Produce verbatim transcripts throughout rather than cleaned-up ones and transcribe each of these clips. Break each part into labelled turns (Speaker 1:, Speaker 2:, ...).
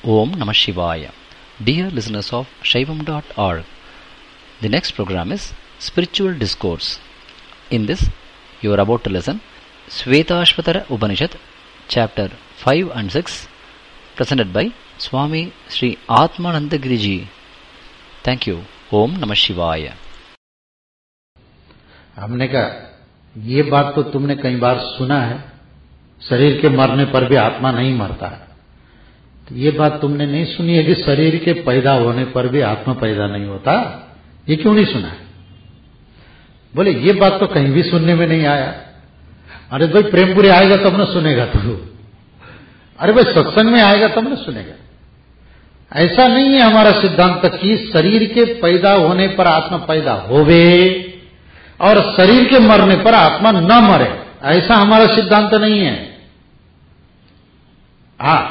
Speaker 1: Om Namah Shivaya. Dear listeners of Shaivam dot org, the next program is Spiritual Discourse. In this, you are about to listen Shvetashvatara Upanishad, chapter five and six, presented by Swami Sri Atmanandagiri Ji. Thank you. Om Namah Shivaya.
Speaker 2: हमने कहा ये बात तो तुमने कई बार सुना है, शरीर के मरने पर भी आत्मा नहीं मरता है। तो ये बात तुमने नहीं सुनी है कि शरीर के पैदा होने पर भी आत्मा पैदा नहीं होता। ये क्यों नहीं सुना है? बोले ये बात तो कहीं भी सुनने में नहीं आया। अरे भाई प्रेमपुरी आएगा तब न सुनेगा तू। अरे भाई सत्संग में आएगा तब न सुनेगा। ऐसा नहीं है हमारा सिद्धांत कि शरीर के पैदा होने पर आत्मा पैदा होवे और शरीर के मरने पर आत्मा न मरे, ऐसा हमारा सिद्धांत नहीं है। हाँ,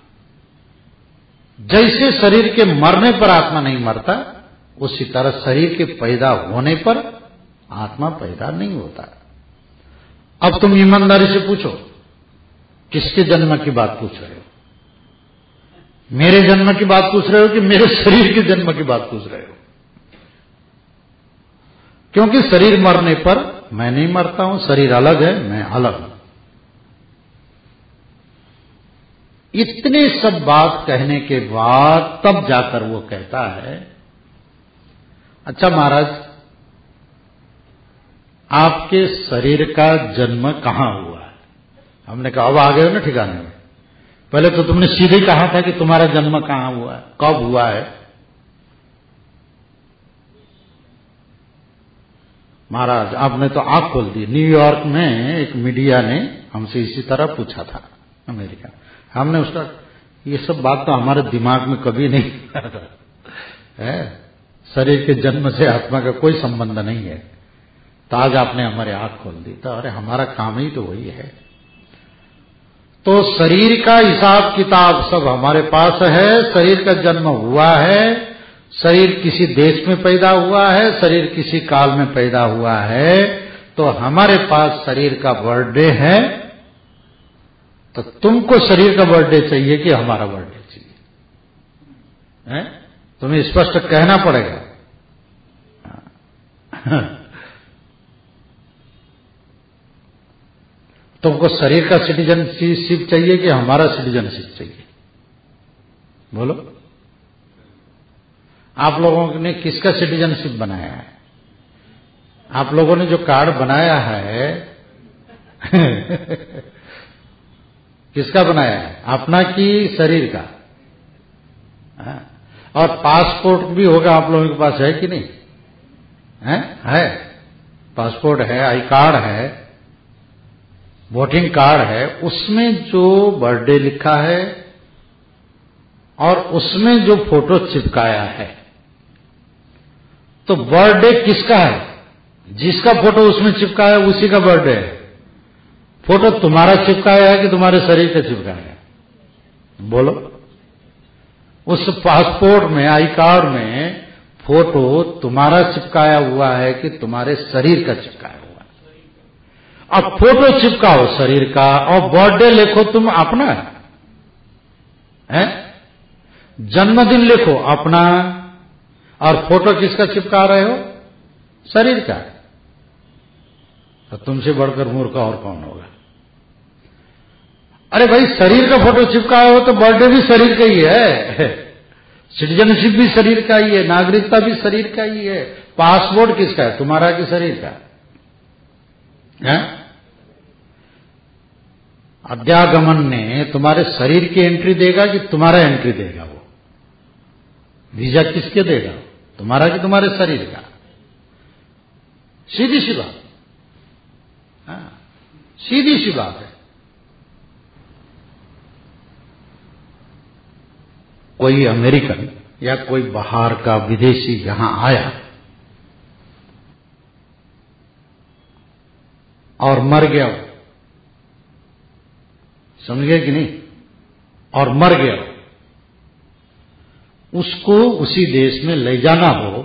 Speaker 2: जैसे शरीर के मरने पर आत्मा नहीं मरता, उसी तरह शरीर के पैदा होने पर आत्मा पैदा नहीं होता। अब तुम ईमानदारी से पूछो, किसके जन्म की बात पूछ रहे हो? मेरे जन्म की बात पूछ रहे हो कि मेरे शरीर के जन्म की बात पूछ रहे हो? क्योंकि शरीर मरने पर मैं नहीं मरता हूं, शरीर अलग है, मैं अलग हूं। इतने सब बात कहने के बाद तब जाकर वो कहता है, अच्छा महाराज, आपके शरीर का जन्म कहां हुआ है? हमने कहा अब आ गए हो ना ठिकाने में। पहले तो तुमने सीधे कहा था कि तुम्हारा जन्म कहां हुआ है, कब हुआ है। महाराज आपने तो आंख खोल दी। न्यूयॉर्क में एक मीडिया ने हमसे इसी तरह पूछा था, अमेरिका। हमने उसका ये सब बात तो हमारे दिमाग में कभी नहीं है, शरीर के जन्म से आत्मा का कोई संबंध नहीं है। तो आज आपने हमारे आंख खोल दी। तो अरे हमारा काम ही तो वही है। तो शरीर का हिसाब किताब सब हमारे पास है। शरीर का जन्म हुआ है, शरीर किसी देश में पैदा हुआ है, शरीर किसी काल में पैदा हुआ है। तो हमारे पास शरीर का बर्थडे है। तो तुमको शरीर का बर्थडे चाहिए कि हमारा बर्थडे चाहिए? है? तुम्हें स्पष्ट कहना पड़ेगा। तुमको शरीर का सिटीजनशिप चाहिए कि हमारा सिटीजनशिप चाहिए? बोलो। आप लोगों ने किसका सिटीजनशिप बनाया है? आप लोगों ने जो कार्ड बनाया है किसका बनाया है? अपना कि शरीर का? है? और पासपोर्ट भी होगा आप लोगों के पास, है कि नहीं? है, है? पासपोर्ट है, आई कार्ड है, वोटिंग कार्ड है। उसमें जो बर्थडे लिखा है और उसमें जो फोटो चिपकाया है, तो बर्थडे किसका है? जिसका फोटो उसमें चिपकाया है उसी का बर्थडे है। फोटो तुम्हारा चिपकाया है कि तुम्हारे शरीर का चिपकाया है? बोलो। उस पासपोर्ट में, आई कार्ड में फोटो तुम्हारा चिपकाया हुआ है कि तुम्हारे शरीर का चिपकाया हुआ है? अब फोटो चिपकाओ शरीर का और बर्थडे लिखो तुम अपना है, है? जन्मदिन लिखो अपना और फोटो किसका चिपका रहे हो? शरीर का। तो तुमसे बढ़कर मूर्ख और कौन होगा? अरे भाई शरीर का फोटो चिपकाए हो तो बर्थडे भी शरीर का ही है, सिटीजनशिप भी शरीर का ही है, नागरिकता भी शरीर का ही है। पासपोर्ट किसका है? तुम्हारा कि शरीर का? है? अध्यागमन ने तुम्हारे शरीर की एंट्री देगा कि तुम्हारा एंट्री देगा? वो वीजा किसके देगा? तुम्हारा कि तुम्हारे शरीर का? सीधी सी बात। हाँ, सीधी सी बात है। कोई अमेरिकन या कोई बाहर का विदेशी यहां आया और मर गया, समझ गए कि नहीं? और मर गया, उसको उसी देश में ले जाना हो,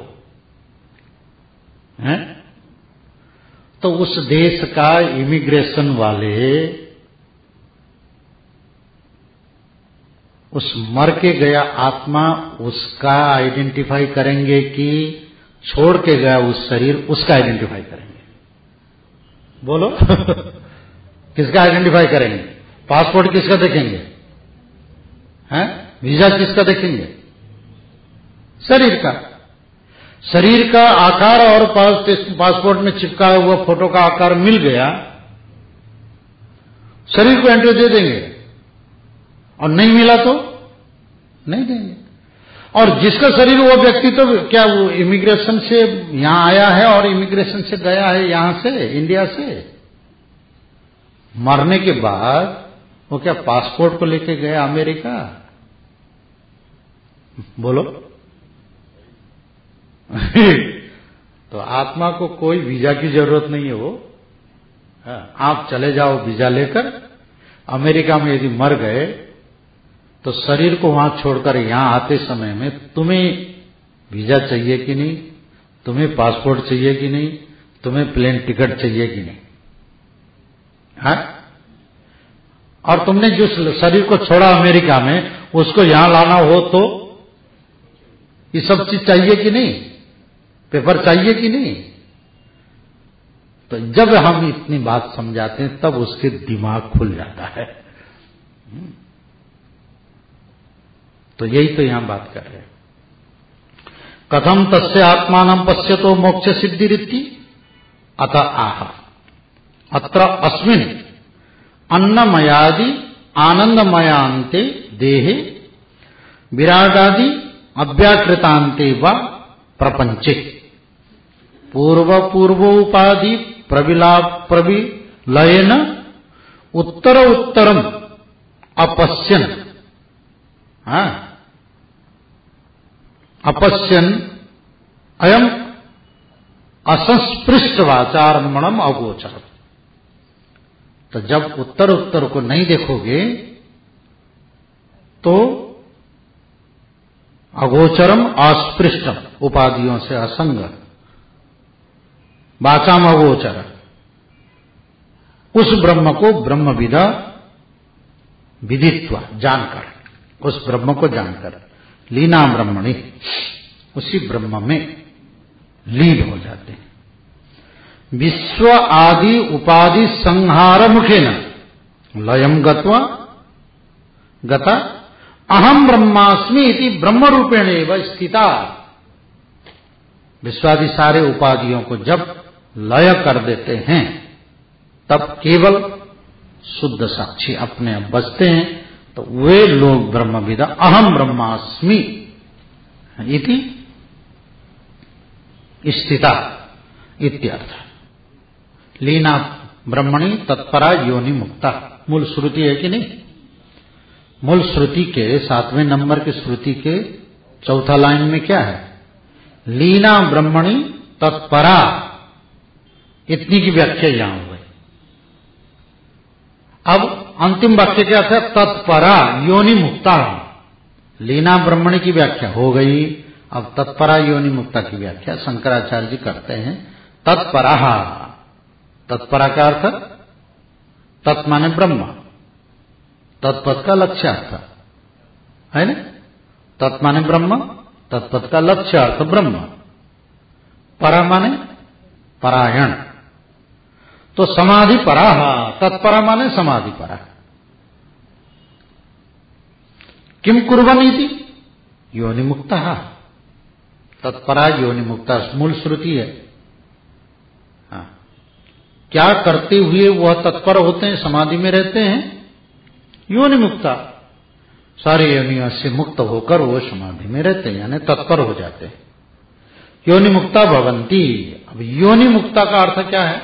Speaker 2: हैं? तो उस देश का इमिग्रेशन वाले उस मर के गया आत्मा उसका आइडेंटिफाई करेंगे कि छोड़ के गया उस शरीर उसका आइडेंटिफाई करेंगे? बोलो किसका आइडेंटिफाई करेंगे? पासपोर्ट किसका देखेंगे? हैं? वीजा किसका देखेंगे? शरीर का। शरीर का आकार और पासपोर्ट में चिपका हुआ फोटो का आकार मिल गया, शरीर को एंट्री दे देंगे, और नहीं मिला तो नहीं देंगे। और जिसका शरीर वो व्यक्ति तो क्या वो इमिग्रेशन से यहां आया है और इमिग्रेशन से गया है यहां से, इंडिया से, मरने के बाद वो क्या पासपोर्ट को लेके गया अमेरिका? बोलो तो आत्मा को कोई वीजा की जरूरत नहीं है। वो आप चले जाओ वीजा लेकर, अमेरिका में यदि मर गए तो शरीर को वहां छोड़कर यहां आते समय में तुम्हें वीजा चाहिए कि नहीं, तुम्हें पासपोर्ट चाहिए कि नहीं, तुम्हें प्लेन टिकट चाहिए कि नहीं? हाँ? और तुमने जिस शरीर को छोड़ा अमेरिका में उसको यहां लाना हो तो ये सब चीज चाहिए कि नहीं? पेपर चाहिए कि नहीं? तो जब हम इतनी बात समझाते हैं तब उसके दिमाग खुल जाता है। तो यही तो यहां बात कर रहे हैं। कथम तस्य आत्मानं पश्यतो मोक्ष सिद्धि रीति अतः आह अत्र अस्मिन् अन्नमयादि आनंदमयांते देहे विरागादि अव्याकृतांते व प्रपंचे पूर्व पूर्वोपाधि प्रविला प्रविलयन उत्तर उत्तरम अपश्यन हाँ अपश्यन अयम असंस्पृष्ट वाचारमणम अगोचर। तो जब उत्तर उत्तर को नहीं देखोगे तो अगोचरम अस्पृष्टम, उपाधियों से असंग, वाचाम अगोचर, उस ब्रह्म को ब्रह्मविदा विदित्वा जानकर, उस ब्रह्म को जानकर, लीना ब्रह्मणि, उसी ब्रह्म में लीन हो जाते हैं। विश्व आदि उपाधि संहार मुखेन लयम गत्वा गता अहम ब्रह्मास्मि इति ब्रह्म रूपेण एव स्थिता। विश्वादि सारे उपाधियों को जब लय कर देते हैं तब केवल शुद्ध साक्षी अपने आप बचते हैं। तो वे लोग ब्रह्मविदा अहम ब्रह्मास्मि इति स्थिता इत्यर्थ। लीना ब्रह्मणि तत्परा योनि मुक्ता, मूल श्रुति है कि नहीं? मूल श्रुति के सातवें नंबर की श्रुति के चौथा लाइन में क्या है? लीना ब्रह्मणि तत्परा, इतनी की व्याख्या यहां हो गई। अब अंतिम वाक्य क्या था? तत्परा योनि मुक्ता। लीना ब्रह्मणि की व्याख्या हो गई, अब तत्परा योनि मुक्ता की व्याख्या शंकराचार्य जी करते हैं। तत्परा, तत्परा का अर्थ तत् माने ब्रह्म, तत्पद का लक्ष्यार्थ है ना? तत् माने ब्रह्म, तत्पद का लक्ष्यार्थ ब्रह्म, परा माने परायण। तो समाधि परा, तत्परा माने समाधि परा। किम कुर्वन्निति योनि मुक्ता, तत्परा योनि मुक्ता मूल श्रुति है। हाँ, क्या करते हुए वह तत्पर होते हैं, समाधि में रहते हैं? योनि मुक्ता, सारे योनियों से मुक्त होकर वो समाधि में रहते हैं, यानी तत्पर हो जाते हैं। योनि मुक्ता भवंती। अब योनि मुक्ता का अर्थ क्या है?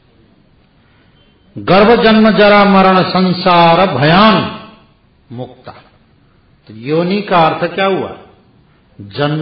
Speaker 2: गर्भ जन्म जरा मरण संसार भयान मुक्ता। तो योनि का अर्थ क्या हुआ? जन्म,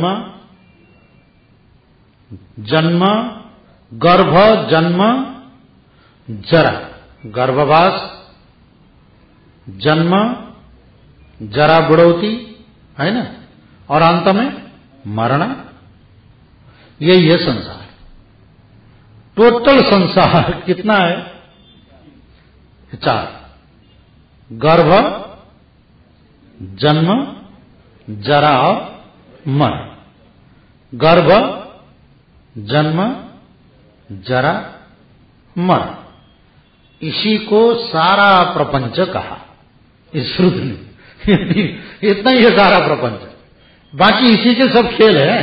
Speaker 2: जन्म, गर्भ, जन्म, जरा, गर्भवास, जन्म, जरा बुढ़ौती है ना, और अंत में मरण। यही है संसार। टोटल संसार कितना है? चार। गर्भ, जन्म, जरा और मरण। गर्भ, जन्म, जरा, मरण, इसी को सारा प्रपंच कहा इस श्रुति ने। इतना ही है सारा प्रपंच, बाकी इसी के सब खेल है।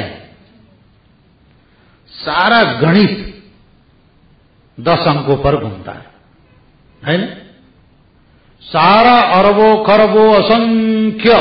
Speaker 2: सारा गणित दस अंकों पर घूमता है, है ना? सारा अरबों खरबों असंख्य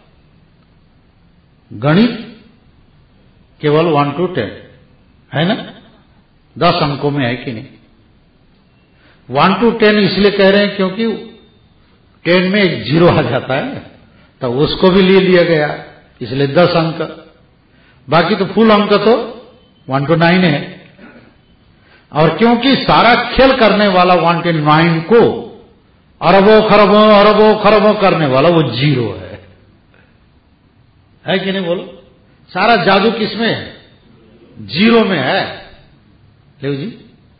Speaker 2: गणित केवल वन टू टेन, है ना? दस अंकों में है कि नहीं? वन टू टेन इसलिए कह रहे हैं क्योंकि टेन में एक जीरो आ जाता है, तो उसको भी ले लिया गया, इसलिए दस अंक। बाकी तो फुल अंक तो वन टू नाइन है। और क्योंकि सारा खेल करने वाला वन टू नाइन को अरबों खरबों अरबों खरबों करने वाला वो जीरो है, है कि नहीं? बोलो, सारा जादू किसमें है? जीरो में है। ले जी,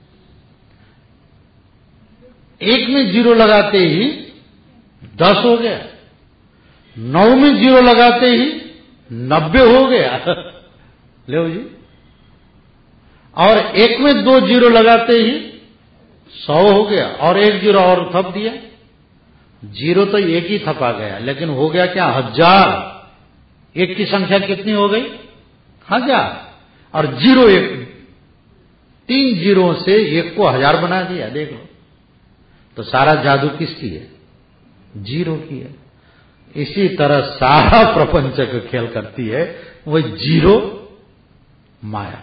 Speaker 2: एक में जीरो लगाते ही दस हो गया, नौ में जीरो लगाते ही नब्बे हो गया। ले जी, और एक में दो जीरो लगाते ही सौ हो गया, और एक जीरो और थप दिया। जीरो तो एक ही थपा गया, लेकिन हो गया क्या? हजार। एक की संख्या कितनी हो गई? हजार। और जीरो एक, तीन जीरो से एक को हजार बना दिया। देख लो, तो सारा जादू किसकी है? जीरो की है। इसी तरह सारा प्रपंच का खेल करती है वो जीरो माया।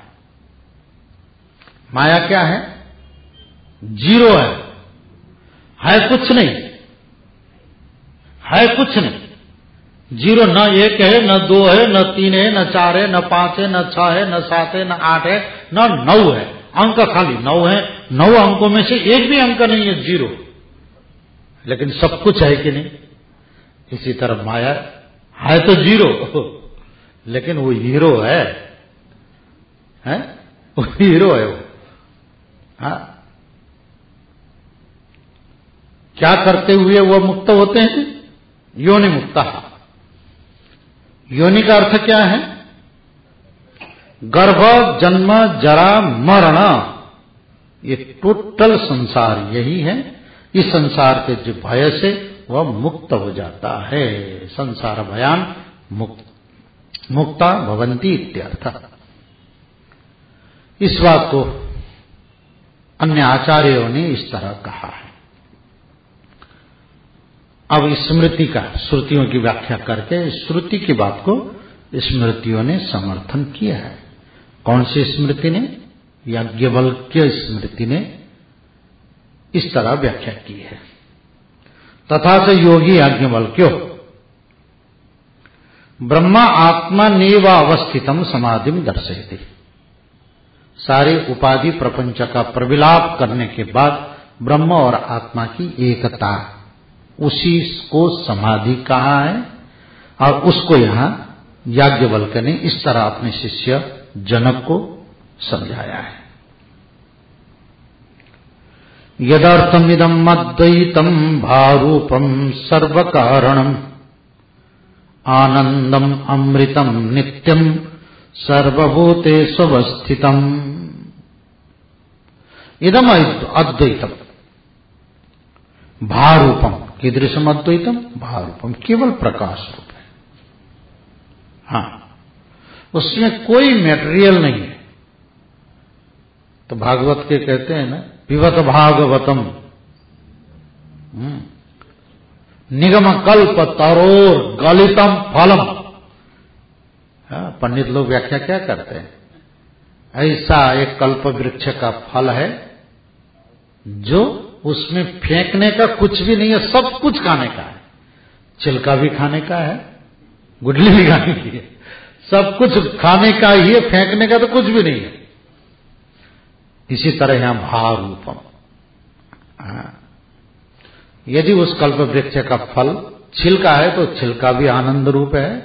Speaker 2: माया क्या है? जीरो है, है कुछ नहीं, है कुछ नहीं। जीरो न एक है, न दो है, न तीन है, न चार है, न पांच है, न छह है, न सात है, न आठ है, न नौ है। अंक खाली नौ है। नौ अंकों में से एक भी अंक नहीं है, जीरो। लेकिन सब कुछ है कि नहीं? इसी तरह माया है तो जीरो, लेकिन वो हीरो है, है? वो हीरो है वो। हाँ? क्या करते हुए वो मुक्त होते हैं? योनि मुक्ता। योनि का अर्थ क्या है? गर्भ, जन्म, जरा, मरण, ये टोटल संसार यही है। इस संसार के जो भय से वह मुक्त हो जाता है। संसार भयान मुक्त मुक्ता भवंती इत्यर्थ। इस बात को अन्य आचार्यों ने इस तरह कहा है। अब स्मृति का, श्रुतियों की व्याख्या करके श्रुति की बात को स्मृतियों ने समर्थन किया है। कौन सी स्मृति ने? याज्ञवल्क्य स्मृति ने इस तरह व्याख्या की है। तथा से योगी याज्ञवल्क्यो ब्रह्मा आत्मा नेव अवस्थितम समाधिम दर्शयति। सारे उपाधि प्रपंच का प्रविलाप करने के बाद ब्रह्म और आत्मा की एकता, उसी को समाधि कहा है। और उसको यहां याज्ञवल्क्य ने इस तरह अपने शिष्य जनक को समझाया है। यदर्थमिदम् अद्वैतम् भारूपम् सर्वकारणम् आनन्दम् अमृतम् नित्यम् सर्वभूतेषु अवस्थितम्। इदम् अद्वैतम् भारूपम्। कीदृशम् अद्वैतम्? भारूपम्, केवल प्रकाश रूप है। हाँ, उसमें कोई मेटेरियल नहीं है। तो भागवत के कहते हैं ना, पिबत भागवतम निगम कल्प तरोर गलितम फलम। पंडित लोग व्याख्या क्या करते हैं? ऐसा एक कल्प वृक्ष का फल है जो उसमें फेंकने का कुछ भी नहीं है, सब कुछ खाने का है। छिलका भी खाने का है, गुठली भी खाने की है, सब कुछ खाने का ही है, फेंकने का तो कुछ भी नहीं है। इसी तरह यहां भारूपम, यदि उस कल्प वृक्ष का फल छिलका है तो छिलका भी आनंद रूप है,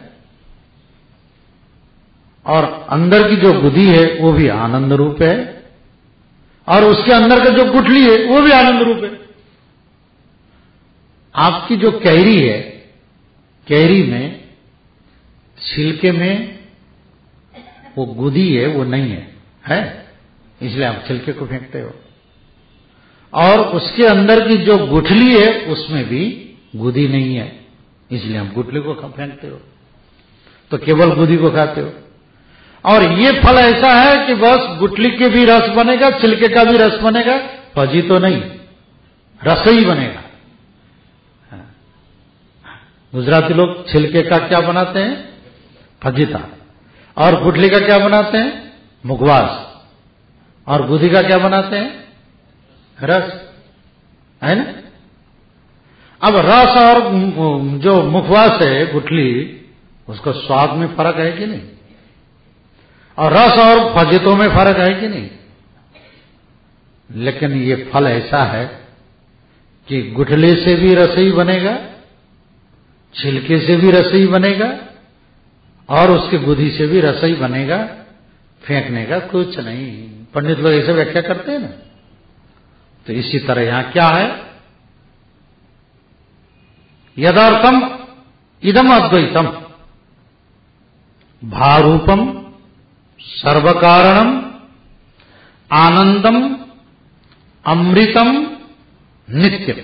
Speaker 2: और अंदर की जो गुदी है वो भी आनंद रूप है, और उसके अंदर का जो गुठली है वो भी आनंद रूप है। आपकी जो कैरी है, कैरी में छिलके में वो गुदी है, वो नहीं है, है, इसलिए आप छिलके को फेंकते हो। और उसके अंदर की जो गुठली है उसमें भी गुदी नहीं है, इसलिए हम गुठली को फेंकते हो, तो केवल गुदी को खाते हो। और ये फल ऐसा है कि बस गुठली के भी रस बनेगा, छिलके का भी रस बनेगा, फजी तो नहीं, रस ही बनेगा। गुजराती लोग छिलके का क्या बनाते हैं? फजीता। और गुठली का क्या बनाते हैं? मुखवास। और गुदी का क्या बनाते हैं? रस, है ना? अब रस और जो मुखवास है गुठली, उसका स्वाद में फर्क है कि नहीं? और रस और फजीतों में फर्क है कि नहीं? लेकिन ये फल ऐसा है कि गुठली से भी रस ही बनेगा, छिलके से भी रस ही बनेगा, और उसके गुदी से भी रस ही बनेगा, फेंकने का कुछ नहीं। पंडित लोग ऐसे व्याख्या करते हैं ना। तो इसी तरह यहां क्या है? यदार्थम इदम अद्वैतम भारूपम सर्वकारणम आनंदम अमृतम नित्यम।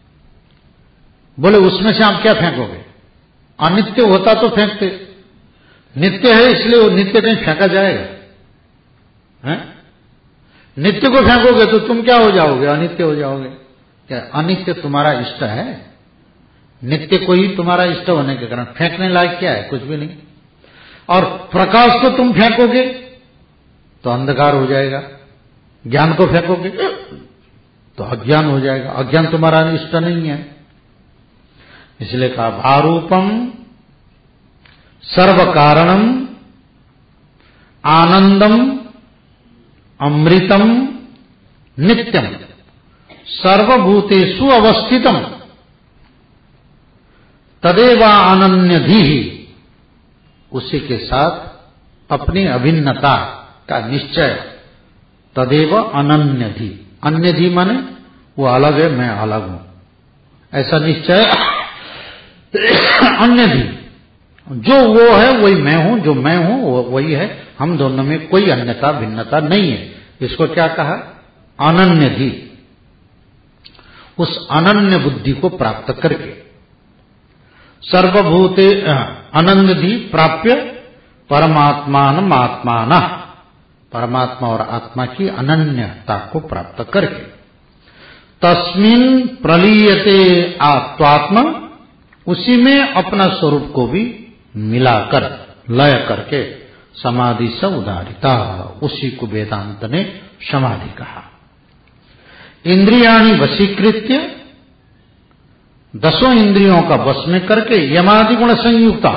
Speaker 2: बोले उसमें से आप क्या फेंकोगे? अनित्य होता तो फेंकते, नित्य है इसलिए वो नित्य कहीं फेंका जाएगा? है? नित्य को फेंकोगे तो तुम क्या हो जाओगे? अनित्य हो जाओगे। क्या अनित्य तुम्हारा इष्ट है? नित्य को ही तुम्हारा इष्ट होने के कारण फेंकने लायक क्या है? कुछ भी नहीं। और प्रकाश को तुम फेंकोगे तो अंधकार हो जाएगा, ज्ञान को फेंकोगे तो अज्ञान हो जाएगा, अज्ञान तुम्हारा इष्ट नहीं है। इसलिए कहा भारूपम सर्व कारणम आनंदम अमृतम नित्यम सर्वभूतेषु अवस्थितम तदेवा अनन्यधि। उसी के साथ अपनी अभिन्नता का निश्चय, तदेव अनन्यधि। अन्यधि माने वो अलग है, मैं अलग हूं, ऐसा निश्चय अन्यधि। जो वो है वही मैं हूं, जो मैं हूं वो वही है, हम दोनों में कोई अन्यता भिन्नता नहीं है। इसको क्या कहा? अनन्यधि। उस अनन्य बुद्धि को प्राप्त करके सर्वभूते अनन्यधि प्राप्य परमात्मान आत्माना, परमात्मा और आत्मा की अनन्यता को प्राप्त करके तस्मिन् प्रलीयते आत्मात्मा, उसी में अपना स्वरूप को भी मिलाकर लय करके समाधि से उदारिता, उसी को वेदांत ने समाधि कहा। इंद्रियाणि वशीकृत्य, दसों इंद्रियों का वश में करके यमादि गुण संयुक्ता,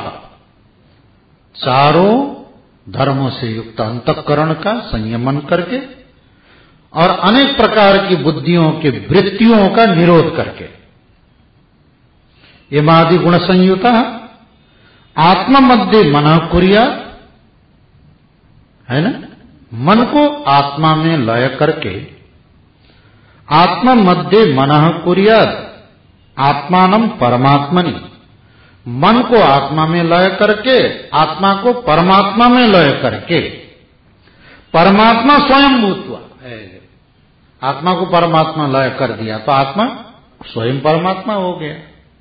Speaker 2: चारों धर्मों से युक्त अंतःकरण का संयमन करके और अनेक प्रकार की बुद्धियों के वृत्तियों का निरोध करके, यमादि गुण संयुता आत्मा मध्य मन कुरिया, है ना? मन को आत्मा में लय करके आत्मा मध्य मन कुरियाद आत्मानम परमात्मनि, मन को आत्मा में लय करके आत्मा को परमात्मा में लय करके परमात्मा स्वयं भूतवा, आत्मा को परमात्मा लय कर दिया तो आत्मा स्वयं परमात्मा हो गया।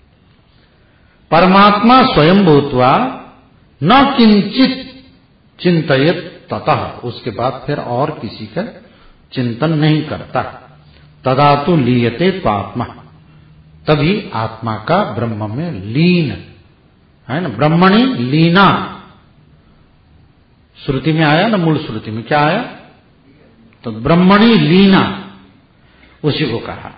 Speaker 2: परमात्मा स्वयं भूतवा न किंचित चिंतयत ततः, उसके बाद फिर और किसी का चिंतन नहीं करता। तदा तो लीयते पात्मा, तभी आत्मा का ब्रह्म में लीन, है ना? ब्रह्मणि लीना, श्रुति में आया ना, मूल श्रुति में क्या आया? तो ब्रह्मणि लीना, उसी को कहा।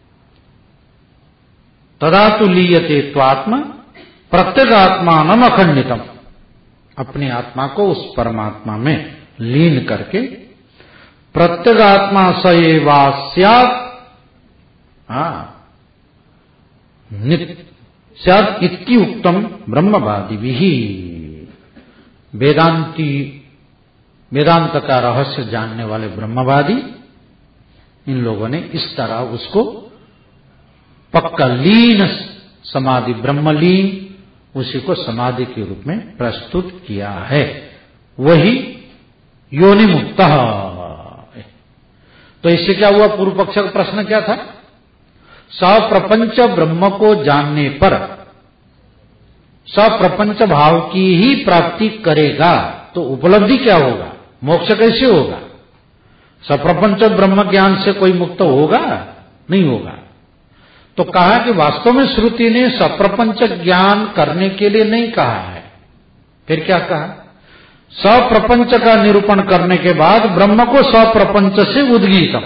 Speaker 2: तदा तो लीयते त्वात्मा प्रत्येक आत्मानम अखंडितम, अपनी आत्मा को उस परमात्मा में लीन करके प्रत्येक आत्मा स एवा स्यात्, स्यात् इति उक्तम ब्रह्मवादी भी। वेदांती, वेदांत का रहस्य जानने वाले ब्रह्मवादी, इन लोगों ने इस तरह उसको पक्का लीन समाधि, ब्रह्मलीन उसी को समाधि के रूप में प्रस्तुत किया है, वही योनि मुक्त। तो इससे क्या हुआ? पूर्व पक्ष का प्रश्न क्या था? सप्रपंच ब्रह्म को जानने पर सप्रपंच भाव की ही प्राप्ति करेगा तो उपलब्धि क्या होगा? मोक्ष कैसे होगा? सप्रपंच ब्रह्म ज्ञान से कोई मुक्त होगा? नहीं होगा। तो कहा कि वास्तव में श्रुति ने सप्रपंच ज्ञान करने के लिए नहीं कहा है। फिर क्या कहा? सप्रपंच का निरूपण करने के बाद ब्रह्म को सप्रपंच से उद्गीतम,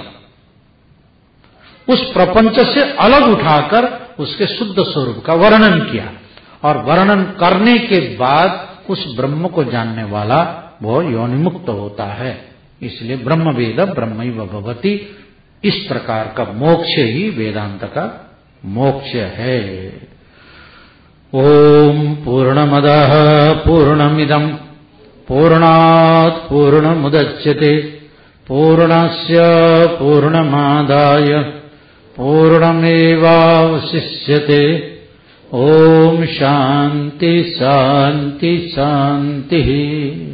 Speaker 2: उस प्रपंच से अलग उठाकर उसके शुद्ध स्वरूप का वर्णन किया, और वर्णन करने के बाद उस ब्रह्म को जानने वाला वो योनिमुक्त होता है। इसलिए ब्रह्म वेद ब्रह्मैव भवति, इस प्रकार का मोक्ष ही वेदांत का मोक्ष है। ओम पूर्णमदः पूर्णमिदं पूर्णात् पूर्णमुदच्यते पूर्णस्य पूर्णमादाय पूर्णमेवावशिष्यते। ओम शांति शांति शांति।